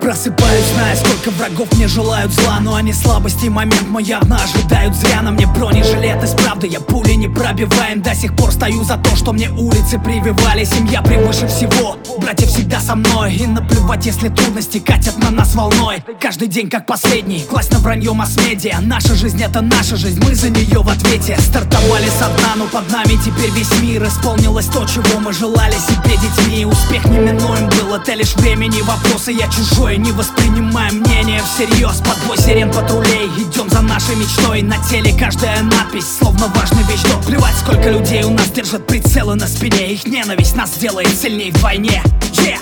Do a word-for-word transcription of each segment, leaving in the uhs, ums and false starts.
Просыпаюсь, зная, сколько врагов мне желают зла, но они слабости, момент мой явно ожидают зря. На мне бронежилет из правды, я пули не пробиваем. До сих пор стою за то, что мне улицы прививали. Семья превыше всего, братья всегда со мной. И наплевать, если трудности катят на нас волной. Каждый день как последний, класть на вранье масс-медиа. Наша жизнь это наша жизнь, мы за нее в ответе. Стартовали со дна, но под нами теперь весь мир. Исполнилось то, чего мы желали себе детьми. Успех неминуем был, это лишь времени вопросы. Я чужой, не воспринимаем мнение всерьез. Под бой сирен патрулей, идем за нашей мечтой. На теле каждая надпись, словно важный вещдок. Плевать, сколько людей у нас держат прицелы на спине. Их ненависть нас делает сильней в войне. Yeah.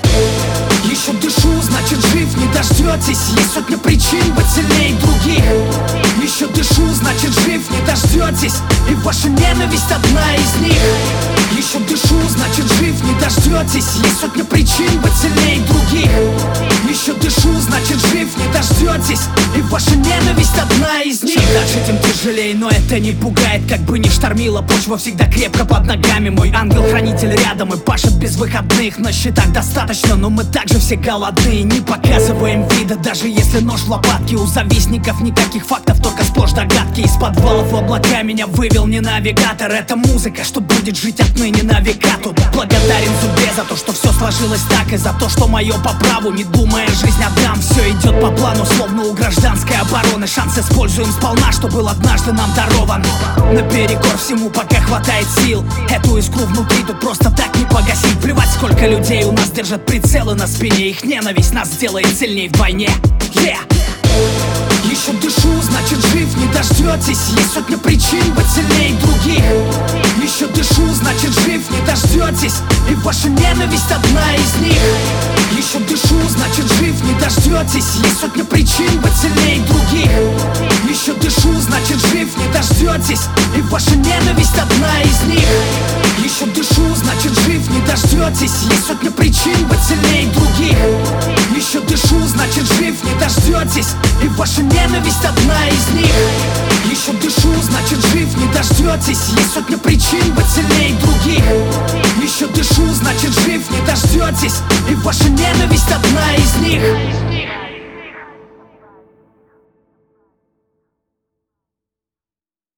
Еще дышу, значит жив, не дождетесь. Есть сотня причин быть сильнее других. Еще дышу, значит жив, не дождетесь. И ваша ненависть одна из них. Еще дышу, значит жив, не дождетесь. Есть сотня причин быть сильнее других. Еще дышу, значит жив, не дождетесь. И ваша ненависть одна из них. Чем дальше, тем тяжелее, но это не пугает. Как бы ни штормило, почва всегда крепко под ногами. Мой ангел-хранитель рядом и пашет без выходных. На счетах достаточно, но мы также все голодны. Не показываем вида, даже если нож в лопатке. У завистников никаких фактов, только сплошь догадки. Из подвалов в облака меня вывел не навигатор. Это музыка, что будет жить отныне на века. Тут благодарен судьбе за то, что все сложилось так. И за то, что мое по праву, не думая, жизнь отдам. Все идет по плану, словно у гражданской обороны. Шанс используем сполна, что был однажды нам дарован. Наперекор всему, пока хватает сил. Эту искру внутри тут просто так не погасить. Плевать, сколько людей у нас держат прицелы на спине. Их ненависть нас делает сильней в войне. Yeah. Еще дышу, значит жив, не дождетесь. Есть сотня причин быть сильнее других. Еще дышу, значит жив, не дождетесь. И ваша ненависть одна из них. Еще дышу, значит жив, не дождетесь. Есть сотня причин быть сильнее других. Еще дышу, значит жив, не дождетесь. И ваша ненависть одна из них. Еще дышу, значит жив, не дождетесь. Есть сотня причин быть сильнее других. Еще дышу, значит жив, не дождетесь. И ваша ненависть одна из них. Еще дышу, значит жив, не дождетесь. Есть сотня причин быть сильнее других. Еще дышу, значит жив, не дождетесь. И ваша ненависть одна из них.